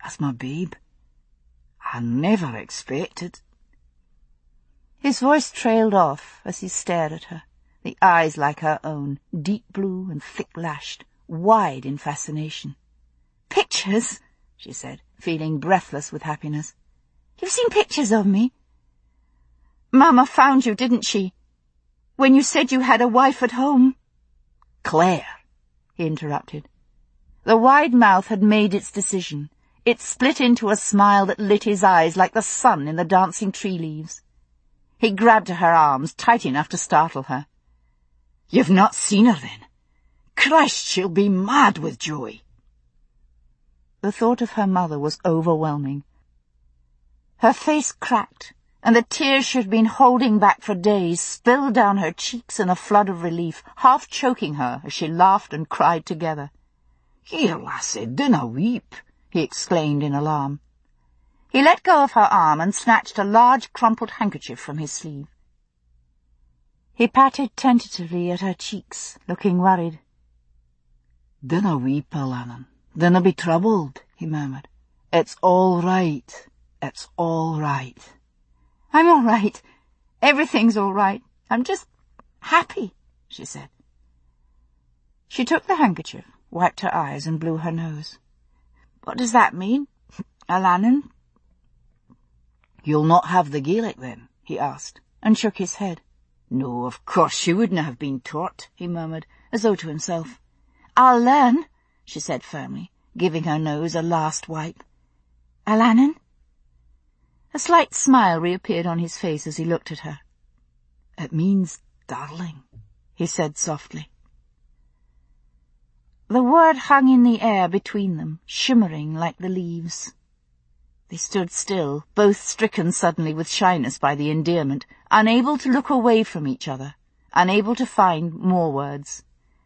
That's my babe. I never expected. His voice trailed off as he stared at her, the eyes like her own, deep blue and thick-lashed, wide in fascination. "Pictures?" she said, feeling breathless with happiness. "You've seen pictures of me?" "Mama found you, didn't she? When you said you had a wife at home." "Claire," he interrupted. The wide mouth had made its decision. It split into a smile that lit his eyes like the sun in the dancing tree leaves. He grabbed her arms, tight enough to startle her. "You've not seen her, then? Christ, she'll be mad with joy." The thought of her mother was overwhelming. Her face cracked, and the tears she had been holding back for days spilled down her cheeks in a flood of relief, half choking her as she laughed and cried together. "Here, lassie, dinna weep," he exclaimed in alarm. He let go of her arm and snatched a large crumpled handkerchief from his sleeve. He patted tentatively at her cheeks, looking worried. "Dinna weep, Alannan. Dinna be troubled," he murmured. "It's all right. It's all right." "I'm all right. Everything's all right. I'm just happy," she said. She took the handkerchief, wiped her eyes and blew her nose. "What does that mean, Alannan?" "You'll not have the Gaelic, then?" he asked, and shook his head. "No, of course you wouldn't have been taught," he murmured, as though to himself. "I'll learn," she said firmly, giving her nose a last wipe. "Alannan?" A slight smile reappeared on his face as he looked at her. "It means darling," he said softly. The word hung in the air between them, shimmering like the leaves. They stood still, both stricken suddenly with shyness by the endearment, unable to look away from each other, unable to find more words.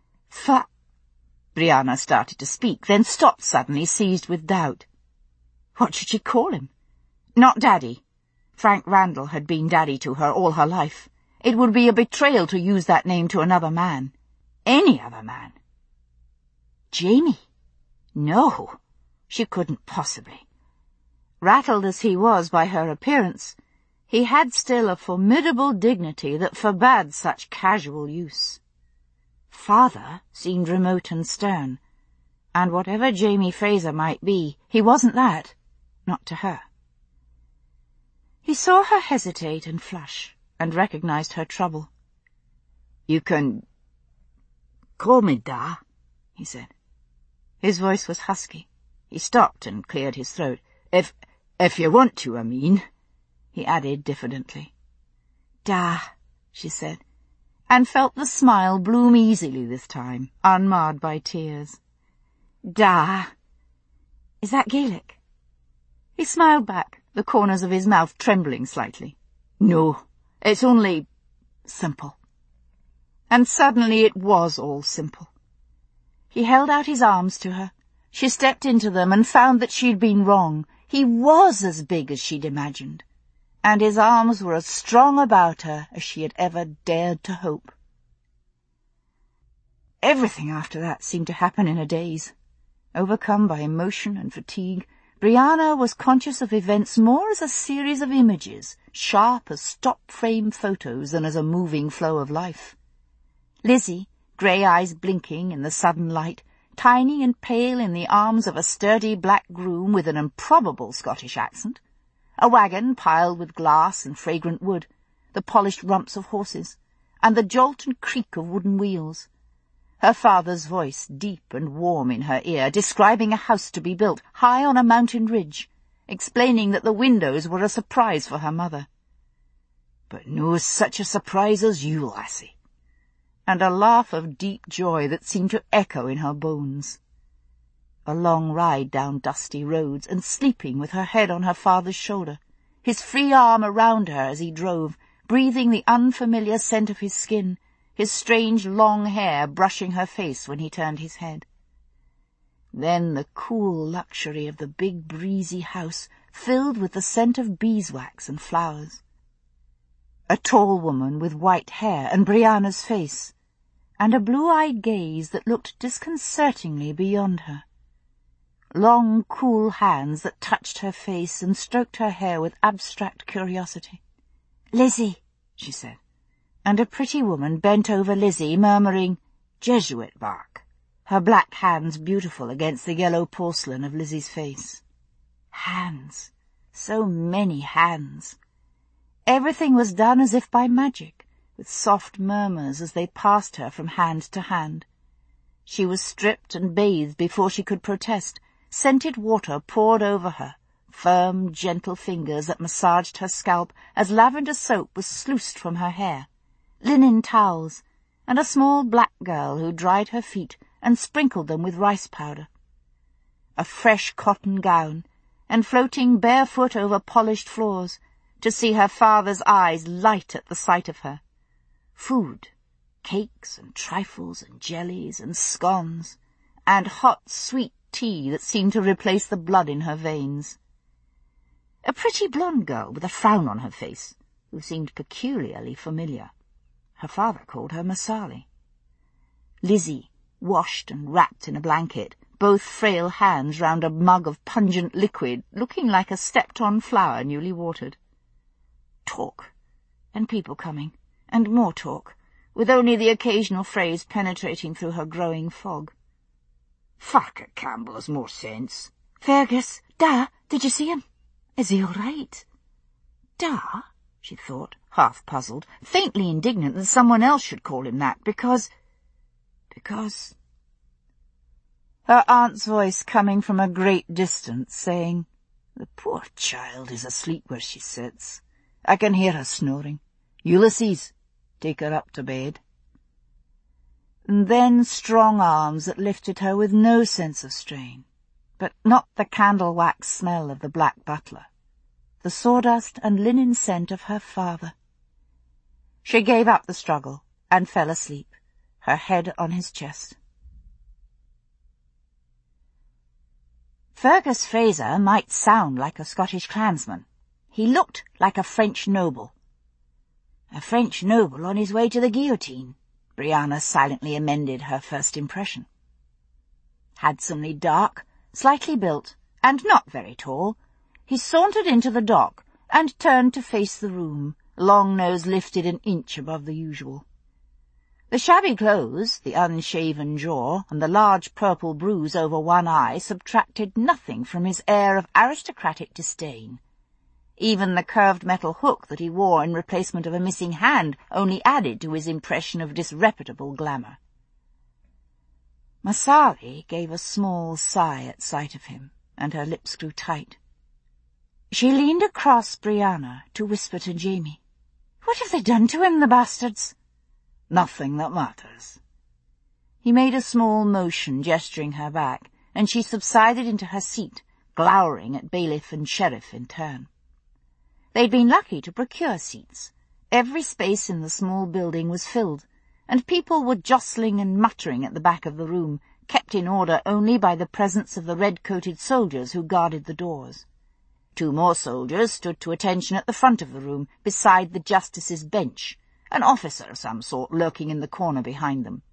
Brianna started to speak, then stopped suddenly, seized with doubt. What should she call him? Not Daddy. Frank Randall had been Daddy to her all her life. It would be a betrayal to use that name to another man. Any other man. Jamie? No, she couldn't possibly. Rattled as he was by her appearance, he had still a formidable dignity that forbade such casual use. Father seemed remote and stern, and whatever Jamie Fraser might be, he wasn't that, not to her. He saw her hesitate and flush, and recognized her trouble. "You can call me Da," he said. His voice was husky. He stopped and cleared his throat. If you want to, I mean," he added diffidently. "Da," she said, and felt the smile bloom easily this time, unmarred by tears. "Da. Is that Gaelic?" He smiled back, the corners of his mouth trembling slightly. "No, it's only simple." And suddenly it was all simple. He held out his arms to her. She stepped into them and found that she'd been wrong. He was as big as she'd imagined, and his arms were as strong about her as she had ever dared to hope. Everything after that seemed to happen in a daze. Overcome by emotion and fatigue, Brianna was conscious of events more as a series of images, sharp as stop-frame photos than as a moving flow of life. Lizzie, grey eyes blinking in the sudden light, tiny and pale in the arms of a sturdy black groom with an improbable Scottish accent, a wagon piled with glass and fragrant wood, the polished rumps of horses, and the jolt and creak of wooden wheels. Her father's voice, deep and warm in her ear, describing a house to be built high on a mountain ridge, explaining that the windows were a surprise for her mother. "But no such a surprise as you, lassie." And a laugh of deep joy that seemed to echo in her bones. A long ride down dusty roads, and sleeping with her head on her father's shoulder, his free arm around her as he drove, breathing the unfamiliar scent of his skin, his strange long hair brushing her face when he turned his head. Then the cool luxury of the big breezy house, filled with the scent of beeswax and flowers. A tall woman with white hair and Brianna's face, and a blue-eyed gaze that looked disconcertingly beyond her. long, cool hands that touched her face and stroked her hair with abstract curiosity. "Lizzie," she said, and a pretty woman bent over Lizzie, murmuring, "Jesuit bark," her black hands beautiful against the yellow porcelain of Lizzie's face. Hands. So many hands. Everything was done as if by magic, with soft murmurs as they passed her from hand to hand. She was stripped and bathed before she could protest, scented water poured over her, firm, gentle fingers that massaged her scalp as lavender soap was sluiced from her hair, linen towels, and a small black girl who dried her feet and sprinkled them with rice powder. A fresh cotton gown, and floating barefoot over polished floors, to see her father's eyes light at the sight of her. Food, cakes and trifles and jellies and scones, and hot, sweet tea that seemed to replace the blood in her veins. A pretty blonde girl with a frown on her face, who seemed peculiarly familiar. Her father called her Masali. Lizzie, washed and wrapped in a blanket, both frail hands round a mug of pungent liquid, looking like a stepped-on flower newly watered. Talk, and people coming, and more talk, with only the occasional phrase penetrating through her growing fog. "Farker Campbell has more sense." "Fergus, Da, did you see him? Is he all right?" Da, she thought, half puzzled, faintly indignant that someone else should call him that, because... Her aunt's voice coming from a great distance, saying, "The poor child is asleep where she sits. I can hear her snoring. Ulysses, take her up to bed." And then strong arms that lifted her with no sense of strain, but not the candle-wax smell of the black butler, the sawdust and linen scent of her father. She gave up the struggle and fell asleep, her head on his chest. Fergus Fraser might sound like a Scottish clansman. He looked like a French noble. A French noble on his way to the guillotine, Brianna silently amended her first impression. Handsomely dark, slightly built, and not very tall, he sauntered into the dock and turned to face the room, long nose lifted an inch above the usual. The shabby clothes, the unshaven jaw, and the large purple bruise over one eye subtracted nothing from his air of aristocratic disdain. Even the curved metal hook that he wore in replacement of a missing hand only added to his impression of disreputable glamour. Masali gave a small sigh at sight of him, and her lips grew tight. She leaned across Brianna to whisper to Jamie, "What have they done to him, the bastards?" "Nothing that matters." He made a small motion, gesturing her back, and she subsided into her seat, glowering at bailiff and sheriff in turn. They'd been lucky to procure seats. Every space in the small building was filled, and people were jostling and muttering at the back of the room, kept in order only by the presence of the red-coated soldiers who guarded the doors. 2 more soldiers stood to attention at the front of the room, beside the justice's bench, an officer of some sort lurking in the corner behind them.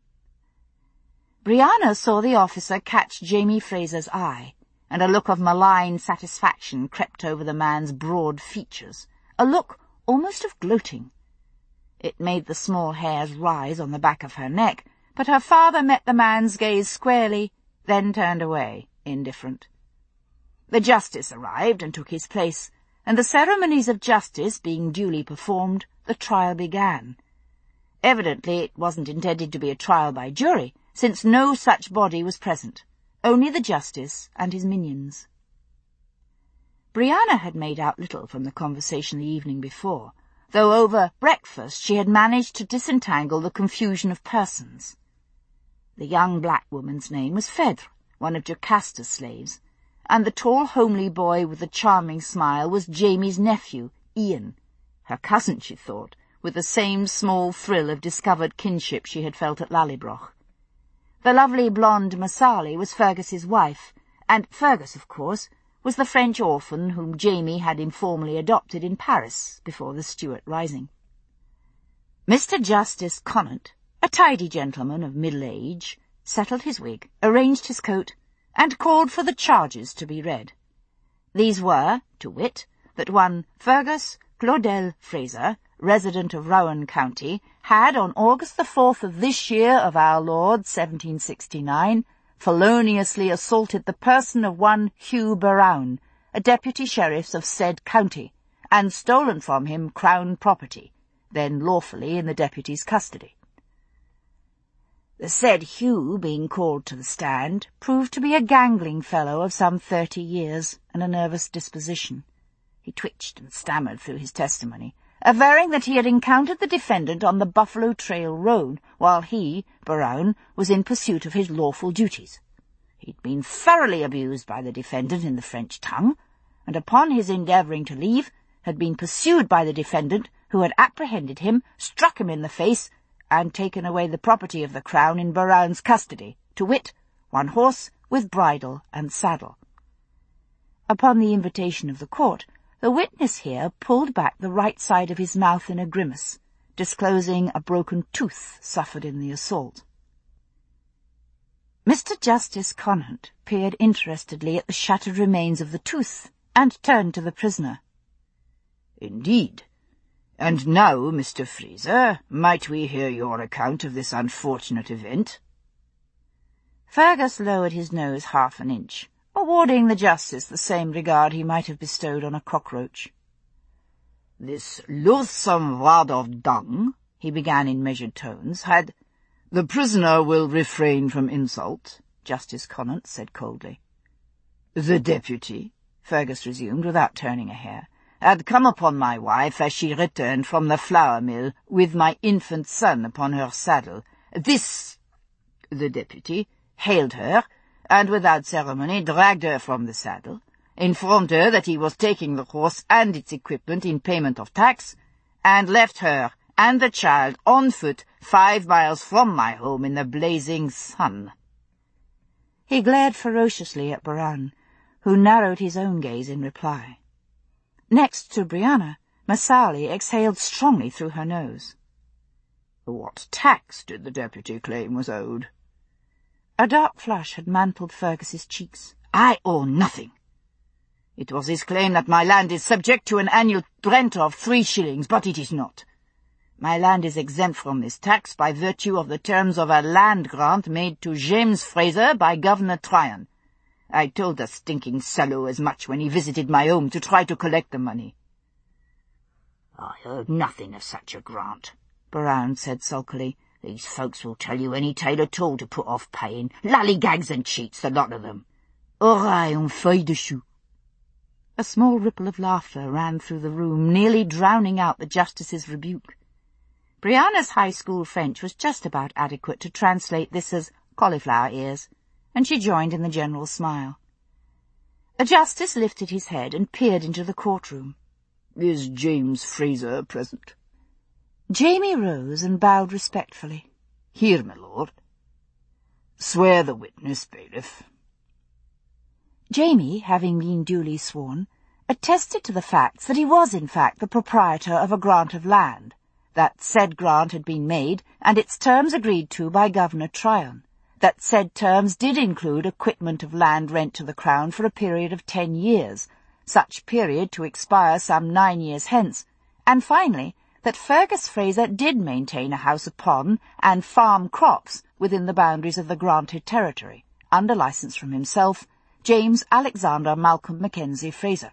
Brianna saw the officer catch Jamie Fraser's eye, and a look of malign satisfaction crept over the man's broad features, a look almost of gloating. It made the small hairs rise on the back of her neck, but her father met the man's gaze squarely, then turned away, indifferent. The justice arrived and took his place, and the ceremonies of justice being duly performed, the trial began. Evidently it wasn't intended to be a trial by jury, since no such body was present, only the justice and his minions. Brianna had made out little from the conversation the evening before, though over breakfast she had managed to disentangle the confusion of persons. The young black woman's name was Phèdre, one of Jocasta's slaves, and the tall, homely boy with the charming smile was Jamie's nephew, Ian, her cousin, she thought, with the same small thrill of discovered kinship she had felt at Lallybroch. The lovely blonde Masali was Fergus's wife, and Fergus, of course, was the French orphan whom Jamie had informally adopted in Paris before the Stuart Rising. Mr. Justice Connaught, a tidy gentleman of middle age, settled his wig, arranged his coat, and called for the charges to be read. These were, to wit, that one Fergus Claudel Fraser, resident of Rowan County, had on August the 4th of this year of our Lord 1769 feloniously assaulted the person of one Hugh Brown, a deputy sheriff of said county, and stolen from him crown property, then lawfully in the deputy's custody. The said Hugh, being called to the stand, proved to be a gangling fellow of some 30 years and a nervous disposition. He twitched and stammered through his testimony, averring that he had encountered the defendant on the Buffalo Trail Road while he, Brown, was in pursuit of his lawful duties. He'd been thoroughly abused by the defendant in the French tongue, and upon his endeavouring to leave, had been pursued by the defendant, who had apprehended him, struck him in the face, and taken away the property of the Crown in Brown's custody, to wit, one horse with bridle and saddle. Upon the invitation of the court, the witness here pulled back the right side of his mouth in a grimace, disclosing a broken tooth suffered in the assault. Mr. Justice Conant peered interestedly at the shattered remains of the tooth, and turned to the prisoner. "Indeed. And now, Mr. Fraser, might we hear your account of this unfortunate event?" Fergus lowered his nose half an inch, awarding the justice the same regard he might have bestowed on a cockroach. "This loathsome wad of dung," he began in measured tones, had— "The prisoner will refrain from insult," Justice Conant said coldly. "The deputy," Fergus resumed without turning a hair, "had come upon my wife as she returned from the flour mill with my infant son upon her saddle. This," the deputy, hailed her, and without ceremony dragged her from the saddle, informed her that he was taking the horse and its equipment in payment of tax, and left her and the child on foot 5 miles from my home in the blazing sun. He glared ferociously at Brown, who narrowed his own gaze in reply. Next to Brianna, Masali exhaled strongly through her nose. "What tax did the deputy claim was owed?" A dark flush had mantled Fergus's cheeks. "I owe nothing. It was his claim that my land is subject to an annual rent of 3 shillings, but it is not. My land is exempt from this tax by virtue of the terms of a land grant made to James Fraser by Governor Tryon. I told the stinking fellow as much when he visited my home to try to collect the money." "I heard nothing of such a grant," Brown said sulkily. "These folks will tell you any tale at all to put off paying. Lollygags and cheats, the lot of them. Oreille en feuille de chou." A small ripple of laughter ran through the room, nearly drowning out the justice's rebuke. Brianna's high school French was just about adequate to translate this as cauliflower ears, and she joined in the general smile. The justice lifted his head and peered into the courtroom. "Is James Fraser present?" Jamie rose and bowed respectfully. "Here, my lord." "Swear the witness, bailiff." Jamie, having been duly sworn, attested to the facts that he was in fact the proprietor of a grant of land, that said grant had been made and its terms agreed to by Governor Tryon, that said terms did include acquitment of land rent to the Crown for a period of 10 years, such period to expire some 9 years hence, and finally that Fergus Fraser did maintain a house upon and farm crops within the boundaries of the granted territory, under licence from himself, James Alexander Malcolm Mackenzie Fraser.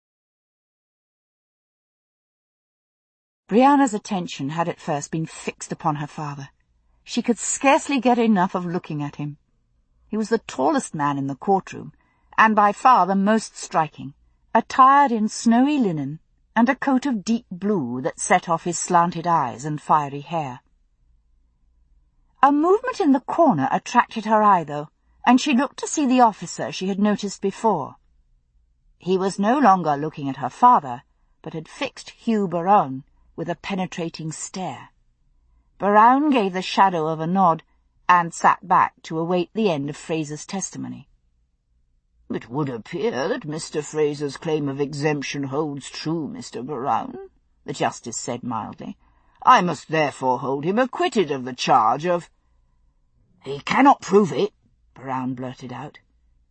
Brianna's attention had at first been fixed upon her father. She could scarcely get enough of looking at him. He was the tallest man in the courtroom, and by far the most striking, attired in snowy linen and a coat of deep blue that set off his slanted eyes and fiery hair. A movement in the corner attracted her eye, though, and she looked to see the officer she had noticed before. He was no longer looking at her father, but had fixed Hugh Brown with a penetrating stare. Brown gave the shadow of a nod, and sat back to await the end of Fraser's testimony. "It would appear that Mr. Fraser's claim of exemption holds true, Mr. Brown," the justice said mildly. "I must therefore hold him acquitted of the charge of—" "He cannot prove it," Brown blurted out.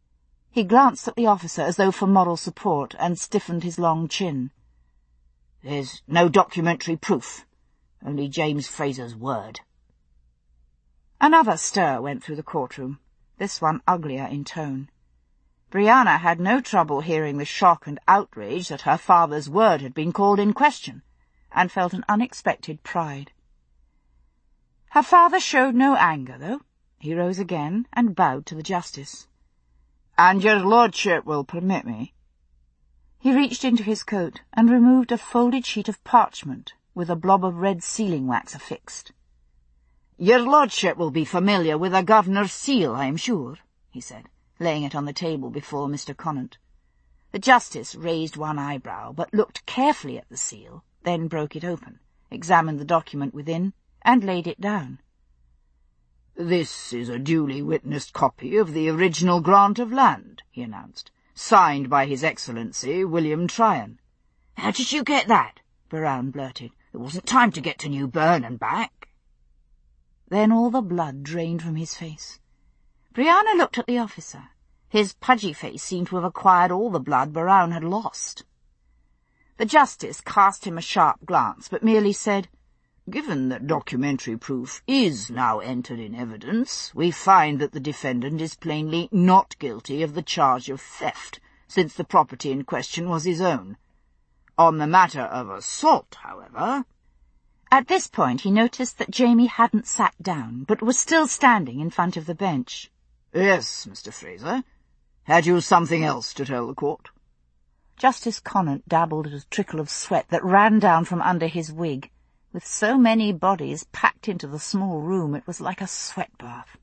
He glanced at the officer as though for moral support and stiffened his long chin. "There's no documentary proof. Only James Fraser's word." Another stir went through the courtroom, this one uglier in tone. Brianna had no trouble hearing the shock and outrage that her father's word had been called in question, and felt an unexpected pride. Her father showed no anger, though. He rose again and bowed to the justice. "And your lordship will permit me?" He reached into his coat and removed a folded sheet of parchment with a blob of red sealing wax affixed. "Your lordship will be familiar with a governor's seal, I am sure," he said, laying it on the table before Mr. Conant. The justice raised one eyebrow, but looked carefully at the seal, then broke it open, examined the document within, and laid it down. "This is a duly witnessed copy of the original grant of land," he announced, "signed by His Excellency William Tryon." "How did you get that?" Brown blurted. "There wasn't time to get to New Bern and back." Then all the blood drained from his face. Brianna looked at the officer. His pudgy face seemed to have acquired all the blood Brown had lost. The justice cast him a sharp glance, but merely said, "Given that documentary proof is now entered in evidence, we find that the defendant is plainly not guilty of the charge of theft, since the property in question was his own. On the matter of assault, however—" At this point he noticed that Jamie hadn't sat down, but was still standing in front of the bench. "Yes, Mr. Fraser. Had you something else to tell the court?" Justice Conant dabbled at a trickle of sweat that ran down from under his wig. With so many bodies packed into the small room, it was like a sweat bath.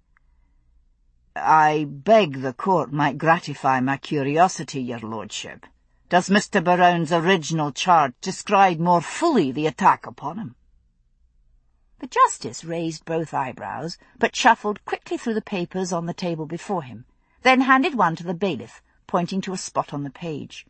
"I beg the court might gratify my curiosity, your lordship. Does Mr. Brown's original charge describe more fully the attack upon him?" The justice raised both eyebrows, but shuffled quickly through the papers on the table before him, then handed one to the bailiff, pointing to a spot on the page.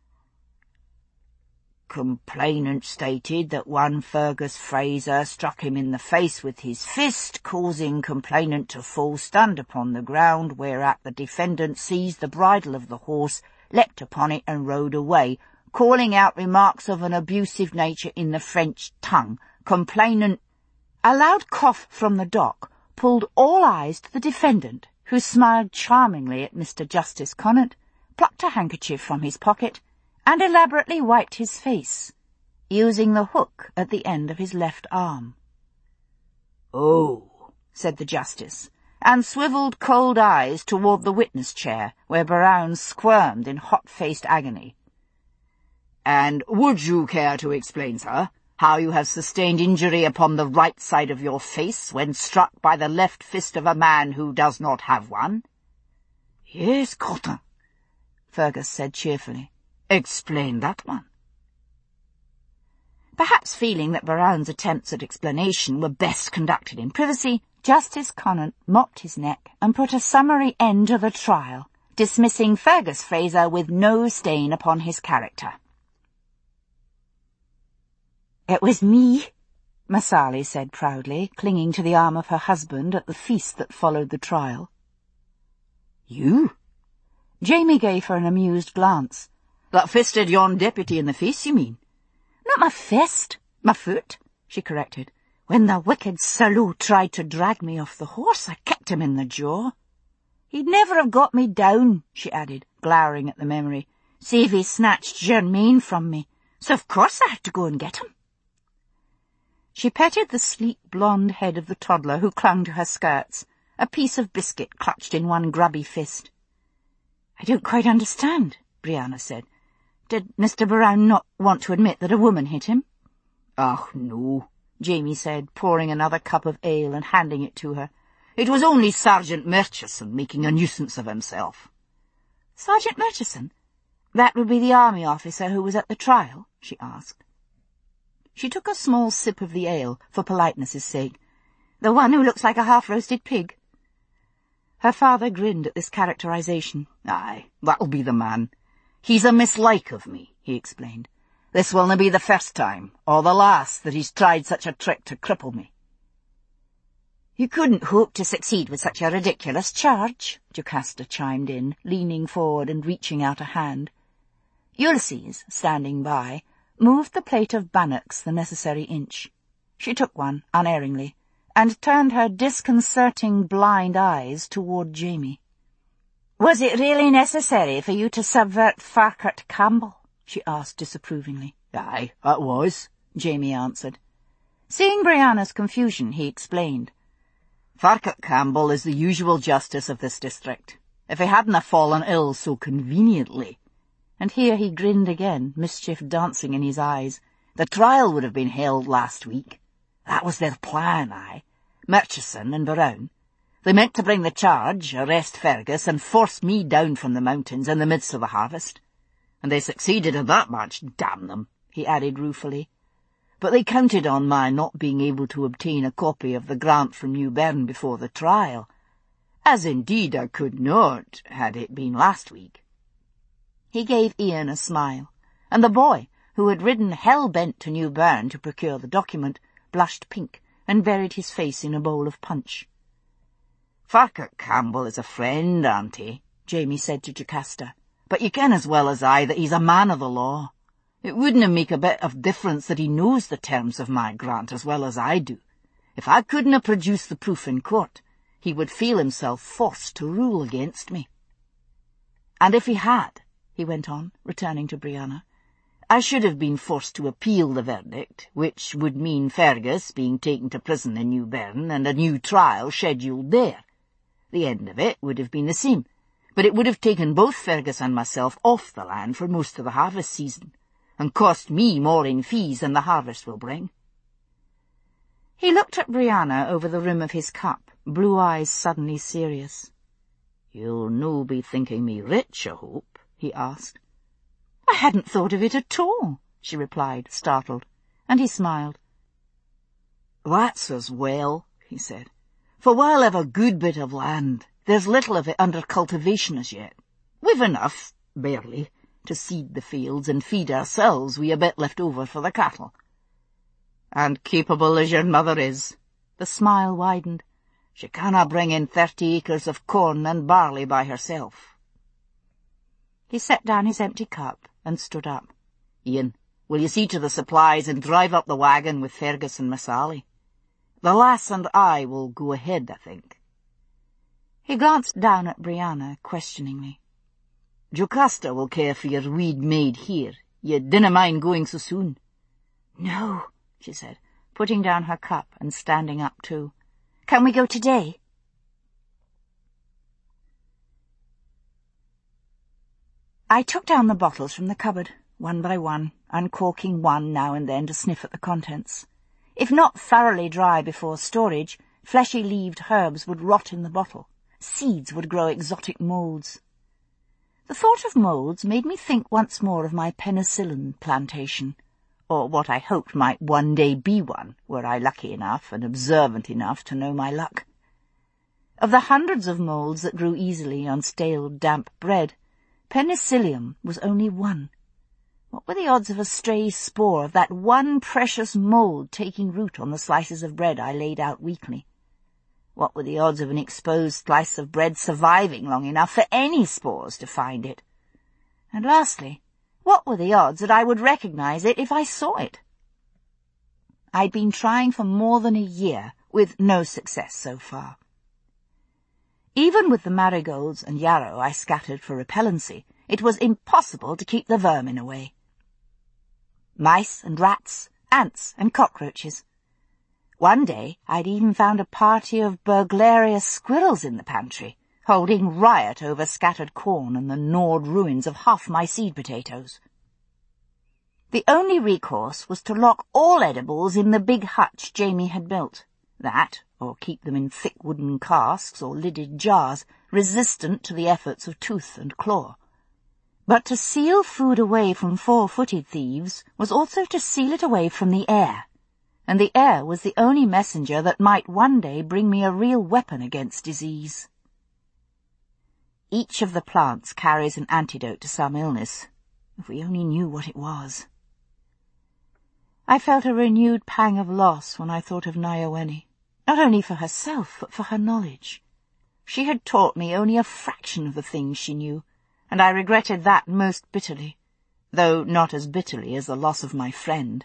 "Complainant stated that one Fergus Fraser struck him in the face with his fist, causing complainant to fall stunned upon the ground, whereat the defendant seized the bridle of the horse, leapt upon it and rode away, calling out remarks of an abusive nature in the French tongue. Complainant—" A loud cough from the dock pulled all eyes to the defendant, who smiled charmingly at Mr. Justice Conant, plucked a handkerchief from his pocket, and elaborately wiped his face, using the hook at the end of his left arm. "Oh," said the justice, and swivelled cold eyes toward the witness chair, where Brown squirmed in hot-faced agony. "And would you care to explain, sir, how you have sustained injury upon the right side of your face when struck by the left fist of a man who does not have one?" "Yes, Cotin," Fergus said cheerfully. "Explain that one." Perhaps feeling that Brown's attempts at explanation were best conducted in privacy, Justice Conant mopped his neck and put a summary end to the trial, dismissing Fergus Fraser with no stain upon his character. "It was me," Massali said proudly, clinging to the arm of her husband at the feast that followed the trial. "You?" Jamie gave her an amused glance. "That fisted yon deputy in the face, you mean?" "Not my fist, my foot," she corrected. "When the wicked Salou tried to drag me off the horse, I kicked him in the jaw. He'd never have got me down," she added, glowering at the memory, "save he snatched Germaine from me, so of course I had to go and get him." She petted the sleek blonde head of the toddler who clung to her skirts, a piece of biscuit clutched in one grubby fist. "I don't quite understand," Brianna said. "Did Mr. Brown not want to admit that a woman hit him?" "Ah, no," Jamie said, pouring another cup of ale and handing it to her. "It was only Sergeant Murchison making a nuisance of himself." "Sergeant Murchison? That would be the army officer who was at the trial?" she asked. She took a small sip of the ale, for politeness' sake. "The one who looks like a half-roasted pig?" Her father grinned at this characterization. "Aye, that'll be the man. He's a mislike of me," he explained. "This willna be the first time, or the last, that he's tried such a trick to cripple me." You couldn't hope to succeed with such a ridiculous charge, Jocasta chimed in, leaning forward and reaching out a hand. Ulysses, standing by, moved the plate of bannocks the necessary inch. She took one, unerringly, and turned her disconcerting blind eyes toward Jamie. "Was it really necessary for you to subvert Farquhar Campbell?" she asked disapprovingly. "Aye, that was," Jamie answered. Seeing Brianna's confusion, he explained. "Farquhar Campbell is the usual justice of this district. If he hadn't fallen ill so conveniently," and here he grinned again, mischief dancing in his eyes, "the trial would have been held last week. That was their plan, aye. Murchison and Brown. They meant to bring the charge, arrest Fergus, and force me down from the mountains in the midst of the harvest. And they succeeded in that much, damn them," he added ruefully. "But they counted on my not being able to obtain a copy of the grant from New Bern before the trial, as indeed I could not, had it been last week." He gave Ian a smile, and the boy, who had ridden hell-bent to New Bern to procure the document, blushed pink and buried his face in a bowl of punch. "Farquhar Campbell is a friend, auntie," Jamie said to Jocasta, "but you ken as well as I that he's a man of the law. It wouldn't make a bit of difference that he knows the terms of my grant as well as I do. If I couldn't produce the proof in court, he would feel himself forced to rule against me. And if he had," he went on, returning to Brianna, "I should have been forced to appeal the verdict, which would mean Fergus being taken to prison in New Bern and a new trial scheduled there. The end of it would have been the same, but it would have taken both Fergus and myself off the land for most of the harvest season, and cost me more in fees than the harvest will bring." He looked at Brianna over the rim of his cup, blue eyes suddenly serious. "You'll no be thinking me rich, I hope?" he asked. "I hadn't thought of it at all," she replied, startled, and he smiled. "That's as well," he said, "for while I've a good bit of land, there's little of it under cultivation as yet. We've enough, barely, to seed the fields and feed ourselves wi' a bit left over for the cattle. And capable as your mother is," the smile widened, "she canna bring in 30 acres of corn and barley by herself." He set down his empty cup and stood up. "Ian, will you see to the supplies and drive up the wagon with Fergus and Miss Sally? The lass and I will go ahead, I think." He glanced down at Brianna questioningly. "Jocasta will care for your weed maid here. You dinna mind going so soon?" "No," she said, putting down her cup and standing up too. "Can we go today?" I took down the bottles from the cupboard, one by one, uncorking one now and then to sniff at the contents. If not thoroughly dry before storage, fleshy-leaved herbs would rot in the bottle. Seeds would grow exotic moulds. The thought of moulds made me think once more of my penicillin plantation, or what I hoped might one day be one, were I lucky enough and observant enough to know my luck. Of the hundreds of moulds that grew easily on stale, damp bread, penicillium was only one. What were the odds of a stray spore of that one precious mould taking root on the slices of bread I laid out weekly? What were the odds of an exposed slice of bread surviving long enough for any spores to find it? And lastly, what were the odds that I would recognize it if I saw it? I'd been trying for more than a year, with no success so far. Even with the marigolds and yarrow I scattered for repellency, it was impossible to keep the vermin away. Mice and rats, ants and cockroaches. One day I'd even found a party of burglarious squirrels in the pantry, holding riot over scattered corn and the gnawed ruins of half my seed potatoes. The only recourse was to lock all edibles in the big hutch Jamie had built. That, or keep them in thick wooden casks or lidded jars, resistant to the efforts of tooth and claw. But to seal food away from four-footed thieves was also to seal it away from the air, and the air was the only messenger that might one day bring me a real weapon against disease. Each of the plants carries an antidote to some illness, if we only knew what it was. I felt a renewed pang of loss when I thought of Nyawene, Not only for herself, but for her knowledge. She had taught me only a fraction of the things she knew, and I regretted that most bitterly, though not as bitterly as the loss of my friend.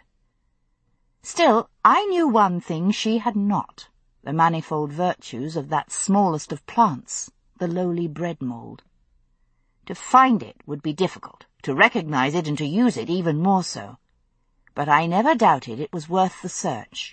Still, I knew one thing she had not, the manifold virtues of that smallest of plants, the lowly bread mould. To find it would be difficult, to recognize it and to use it even more so, but I never doubted it was worth the search.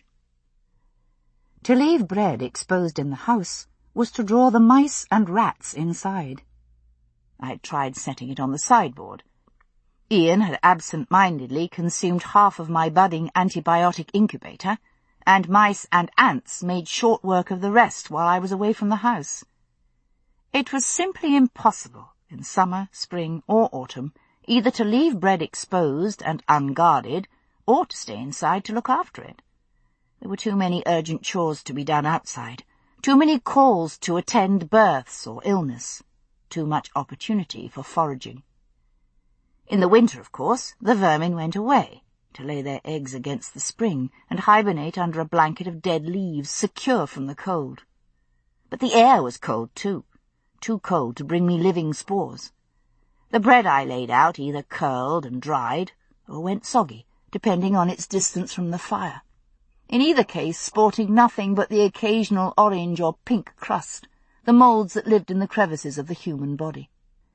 To leave bread exposed in the house was to draw the mice and rats inside. I had tried setting it on the sideboard. Ian had absent-mindedly consumed half of my budding antibiotic incubator, and mice and ants made short work of the rest while I was away from the house. It was simply impossible, in summer, spring, or autumn, either to leave bread exposed and unguarded, or to stay inside to look after it. There were too many urgent chores to be done outside, too many calls to attend births or illness, too much opportunity for foraging. In the winter, of course, the vermin went away, to lay their eggs against the spring and hibernate under a blanket of dead leaves, secure from the cold. But the air was cold too cold to bring me living spores. The bread I laid out either curled and dried, or went soggy, depending on its distance from the fire. In either case sporting nothing but the occasional orange or pink crust, the moulds that lived in the crevices of the human body.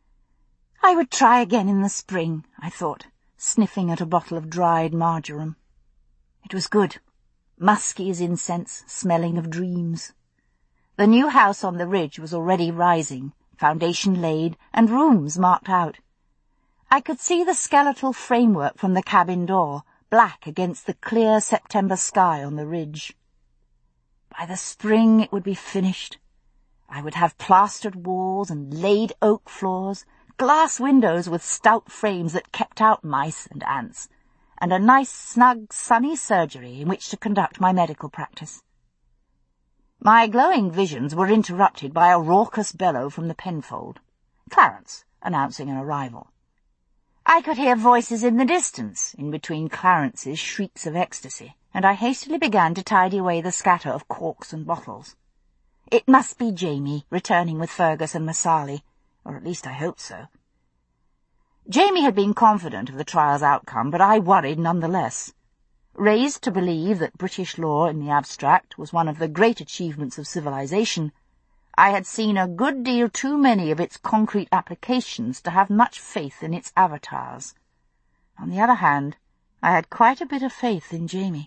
I would try again in the spring, I thought, sniffing at a bottle of dried marjoram. It was good, musky as incense, smelling of dreams. The new house on the ridge was already rising, foundation laid, and rooms marked out. I could see the skeletal framework from the cabin door, black against the clear September sky on the ridge. By the spring it would be finished. I would have plastered walls and laid oak floors, glass windows with stout frames that kept out mice and ants, and a nice, snug, sunny surgery in which to conduct my medical practice. My glowing visions were interrupted by a raucous bellow from the Penfold, Clarence announcing an arrival. I could hear voices in the distance, in between Clarence's shrieks of ecstasy, and I hastily began to tidy away the scatter of corks and bottles. It must be Jamie, returning with Fergus and Marsali, or at least I hoped so. Jamie had been confident of the trial's outcome, but I worried nonetheless. Raised to believe that British law in the abstract was one of the great achievements of civilization, I had seen a good deal too many of its concrete applications to have much faith in its avatars. On the other hand, I had quite a bit of faith in Jamie.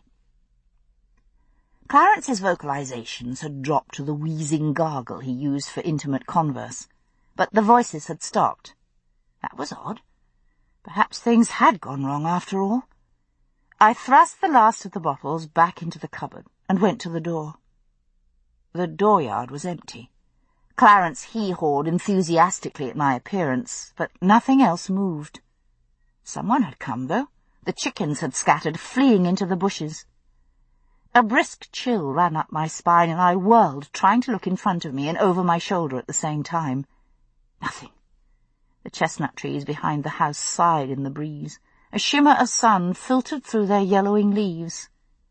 Clarence's vocalizations had dropped to the wheezing gargle he used for intimate converse, but the voices had stopped. That was odd. Perhaps things had gone wrong after all. I thrust the last of the bottles back into the cupboard and went to the door. The dooryard was empty. Clarence hee-hawed enthusiastically at my appearance, but nothing else moved. Someone had come, though. The chickens had scattered, fleeing into the bushes. A brisk chill ran up my spine, and I whirled, trying to look in front of me and over my shoulder at the same time. Nothing. The chestnut trees behind the house sighed in the breeze. A shimmer of sun filtered through their yellowing leaves.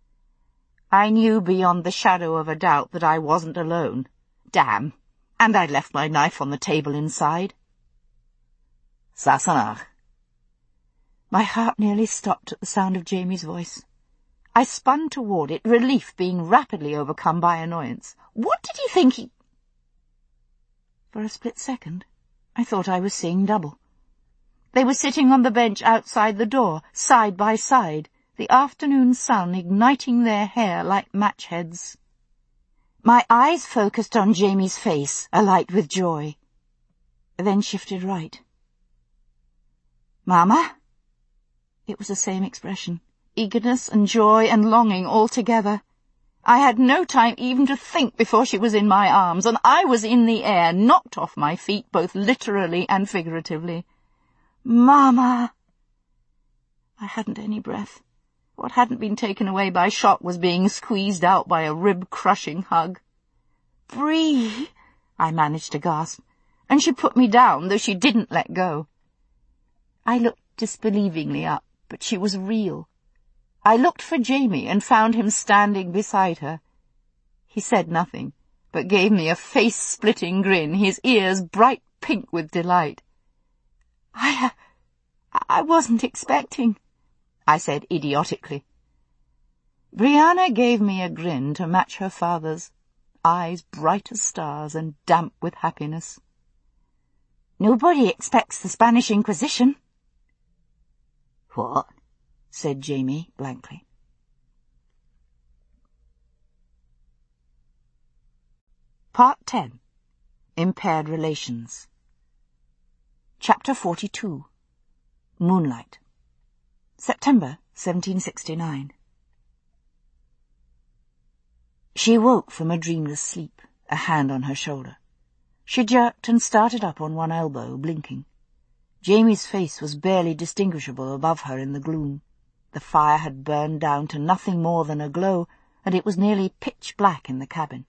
I knew beyond the shadow of a doubt that I wasn't alone. Damn! And I'd left my knife on the table inside. Sassenach. My heart nearly stopped at the sound of Jamie's voice. I spun toward it, relief being rapidly overcome by annoyance. What did you think he... For a split second, I thought I was seeing double. They were sitting on the bench outside the door, side by side, the afternoon sun igniting their hair like match heads. My eyes focused on Jamie's face, alight with joy, then shifted right. Mama? It was the same expression, eagerness and joy and longing all together. I had no time even to think before she was in my arms, and I was in the air, knocked off my feet both literally and figuratively. Mama! I hadn't any breath. What hadn't been taken away by shock was being squeezed out by a rib-crushing hug. Bree! I managed to gasp, and she put me down, though she didn't let go. I looked disbelievingly up, but she was real. I looked for Jamie and found him standing beside her. He said nothing, but gave me a face-splitting grin, his ears bright pink with delight. I wasn't expecting, I said idiotically. Brianna gave me a grin to match her father's, eyes bright as stars and damp with happiness. Nobody expects the Spanish Inquisition. What? Said Jamie blankly. Part 10. Impaired Relations. Chapter 42. Moonlight. September 1769. She woke from a dreamless sleep, a hand on her shoulder. She jerked and started up on one elbow, blinking. Jamie's face was barely distinguishable above her in the gloom. The fire had burned down to nothing more than a glow, and it was nearly pitch black in the cabin.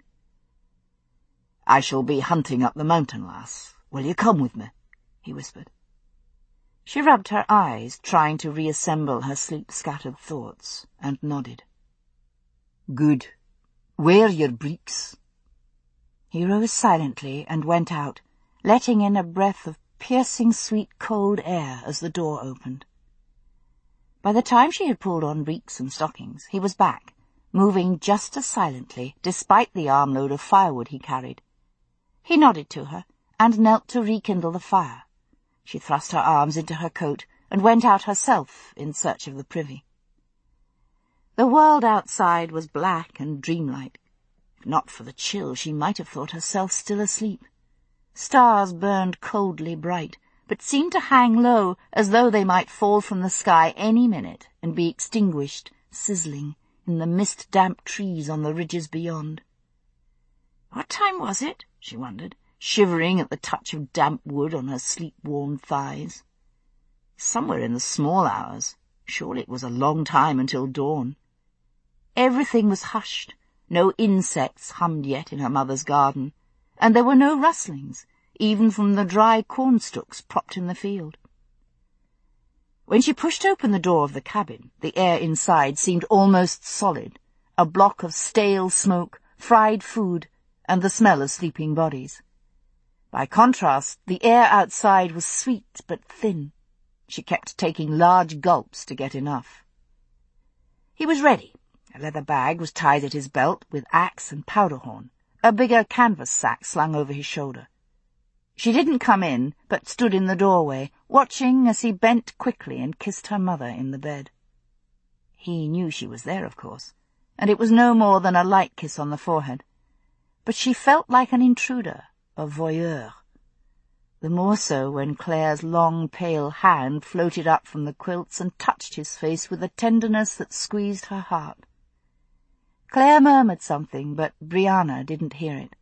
"I shall be hunting up the mountain, lass. Will you come with me?" he whispered. She rubbed her eyes, trying to reassemble her sleep-scattered thoughts, and nodded. "Good. Wear your breeks." He rose silently and went out, letting in a breath of piercing sweet cold air as the door opened. By the time she had pulled on breeks and stockings, he was back, moving just as silently, despite the armload of firewood he carried. He nodded to her, and knelt to rekindle the fire. She thrust her arms into her coat, and went out herself in search of the privy. The world outside was black and dreamlike. If not for the chill, she might have thought herself still asleep. Stars burned coldly bright, but seemed to hang low, as though they might fall from the sky any minute and be extinguished, sizzling, in the mist-damp trees on the ridges beyond. What time was it? She wondered, shivering at the touch of damp wood on her sleep-worn thighs. Somewhere in the small hours. Surely it was a long time until dawn. Everything was hushed. No insects hummed yet in her mother's garden, and there were no rustlings, even from the dry cornstalks propped in the field. When she pushed open the door of the cabin, the air inside seemed almost solid, a block of stale smoke, fried food, and the smell of sleeping bodies. By contrast, the air outside was sweet but thin. She kept taking large gulps to get enough. He was ready. A leather bag was tied at his belt with axe and powder horn, a bigger canvas sack slung over his shoulder. She didn't come in, but stood in the doorway, watching as he bent quickly and kissed her mother in the bed. He knew she was there, of course, and it was no more than a light kiss on the forehead. But she felt like an intruder, a voyeur. The more so when Claire's long, pale hand floated up from the quilts and touched his face with a tenderness that squeezed her heart. Claire murmured something, but Brianna didn't hear it.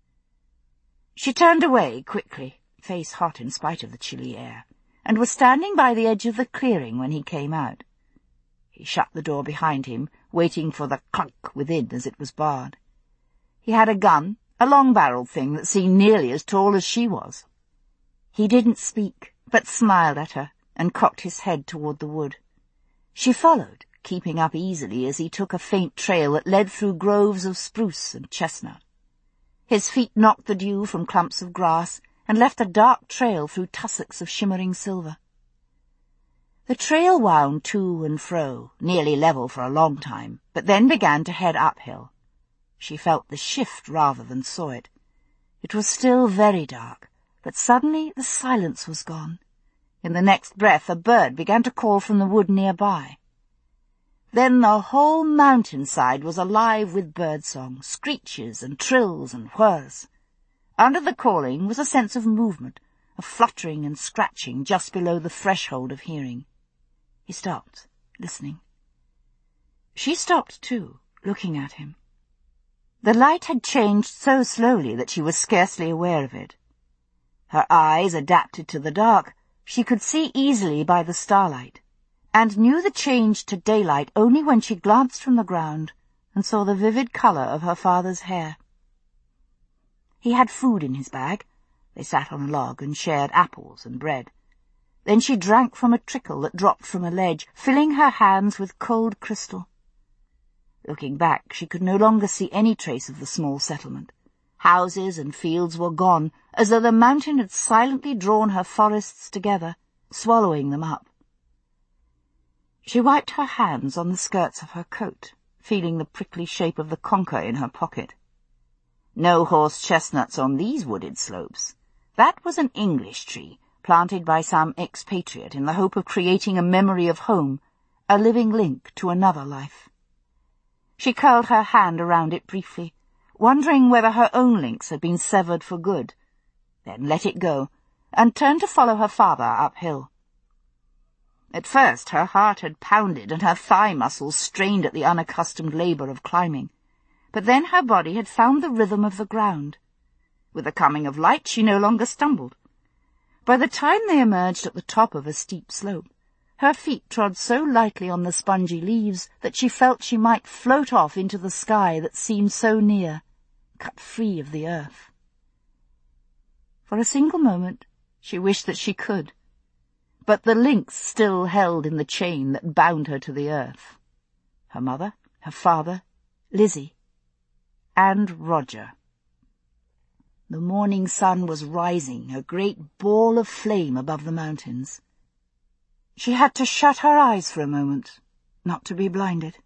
She turned away quickly, face hot in spite of the chilly air, and was standing by the edge of the clearing when he came out. He shut the door behind him, waiting for the clunk within as it was barred. He had a gun, a long-barreled thing that seemed nearly as tall as she was. He didn't speak, but smiled at her and cocked his head toward the wood. She followed, keeping up easily as he took a faint trail that led through groves of spruce and chestnut. His feet knocked the dew from clumps of grass and left a dark trail through tussocks of shimmering silver. The trail wound to and fro, nearly level for a long time, but then began to head uphill. She felt the shift rather than saw it. It was still very dark, but suddenly the silence was gone. In the next breath a bird began to call from the wood nearby. Then the whole mountainside was alive with birdsong, screeches and trills and whirs. Under the calling was a sense of movement, of fluttering and scratching just below the threshold of hearing. He stopped, listening. She stopped too, looking at him. The light had changed so slowly that she was scarcely aware of it. Her eyes, adapted to the dark, she could see easily by the starlight, and knew the change to daylight only when she glanced from the ground and saw the vivid colour of her father's hair. He had food in his bag. They sat on a log and shared apples and bread. Then she drank from a trickle that dropped from a ledge, filling her hands with cold crystal. Looking back, she could no longer see any trace of the small settlement. Houses and fields were gone, as though the mountain had silently drawn her forests together, swallowing them up. She wiped her hands on the skirts of her coat, feeling the prickly shape of the conker in her pocket. No horse chestnuts on these wooded slopes. That was an English tree, planted by some expatriate in the hope of creating a memory of home, a living link to another life. She curled her hand around it briefly, wondering whether her own links had been severed for good, then let it go, and turned to follow her father uphill. At first her heart had pounded and her thigh muscles strained at the unaccustomed labour of climbing, but then her body had found the rhythm of the ground. With the coming of light she no longer stumbled. By the time they emerged at the top of a steep slope, her feet trod so lightly on the spongy leaves that she felt she might float off into the sky that seemed so near, cut free of the earth. For a single moment she wished that she could, but the links still held in the chain that bound her to the earth. Her mother, her father, Lizzie, and Roger. The morning sun was rising, a great ball of flame above the mountains. She had to shut her eyes for a moment, not to be blinded.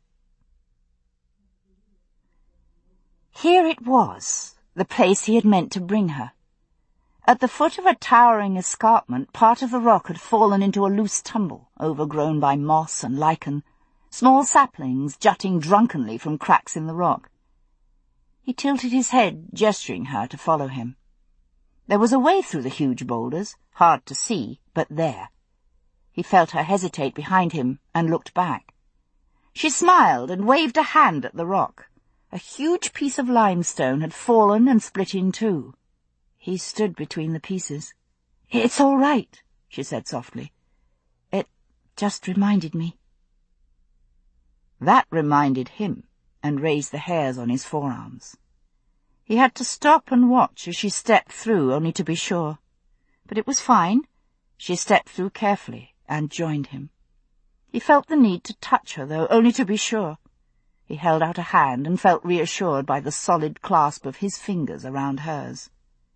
Here it was, the place he had meant to bring her. At the foot of a towering escarpment, part of the rock had fallen into a loose tumble, overgrown by moss and lichen, small saplings jutting drunkenly from cracks in the rock. He tilted his head, gesturing her to follow him. There was a way through the huge boulders, hard to see, but there. He felt her hesitate behind him and looked back. She smiled and waved a hand at the rock. A huge piece of limestone had fallen and split in two. He stood between the pieces. "It's all right," she said softly. "It just reminded me." That reminded him, and raised the hairs on his forearms. He had to stop and watch as she stepped through, only to be sure. But it was fine. She stepped through carefully and joined him. He felt the need to touch her, though, only to be sure. He held out a hand and felt reassured by the solid clasp of his fingers around hers.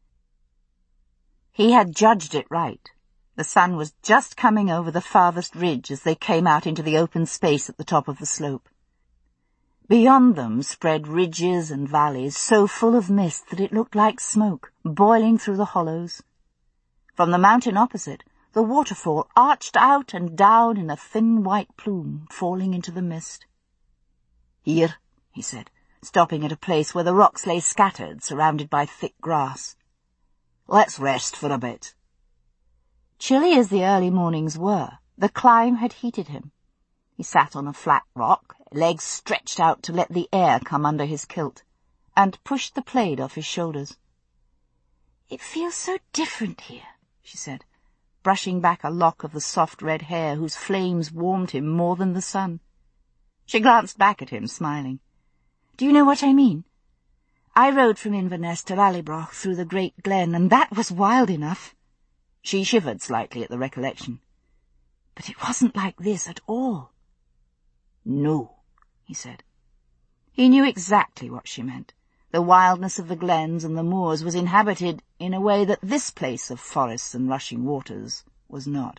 He had judged it right. The sun was just coming over the farthest ridge as they came out into the open space at the top of the slope. Beyond them spread ridges and valleys so full of mist that it looked like smoke, boiling through the hollows. From the mountain opposite, the waterfall arched out and down in a thin white plume, falling into the mist. "Here," he said, stopping at a place where the rocks lay scattered, surrounded by thick grass. "Let's rest for a bit." Chilly as the early mornings were, the climb had heated him. He sat on a flat rock, legs stretched out to let the air come under his kilt, and pushed the plaid off his shoulders. "It feels so different here," she said, brushing back a lock of the soft red hair whose flames warmed him more than the sun. She glanced back at him, smiling. "Do you know what I mean? I rode from Inverness to Lallybroch through the great glen, and that was wild enough." She shivered slightly at the recollection. "But it wasn't like this at all." "No," he said. He knew exactly what she meant. The wildness of the glens and the moors was inhabited in a way that this place of forests and rushing waters was not.